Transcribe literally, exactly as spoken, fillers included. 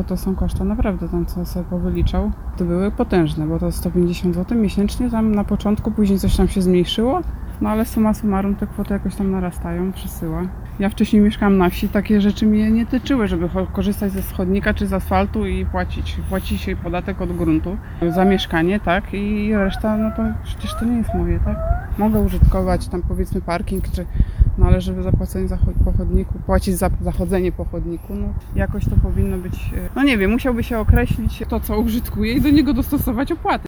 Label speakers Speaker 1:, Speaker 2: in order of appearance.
Speaker 1: to są koszta naprawdę tam, co sobie powyliczał, to były potężne, bo to sto pięćdziesiąt złotych miesięcznie tam na początku, później coś tam się zmniejszyło, no ale summa summarum te kwoty jakoś tam narastają, przesyła. Ja wcześniej mieszkałam na wsi, takie rzeczy mnie nie tyczyły, żeby korzystać ze schodnika czy z asfaltu i płacić. Płaci się podatek od gruntu za mieszkanie, tak? I reszta, no to przecież to nie jest moje, tak? Mogę użytkować tam powiedzmy parking, czy, no ale żeby zapłacenie za po chodniku, płacić za zachodzenie po chodniku, no jakoś to powinno być, no nie wiem, musiałby się określić to, co użytkuje i do niego dostosować opłaty.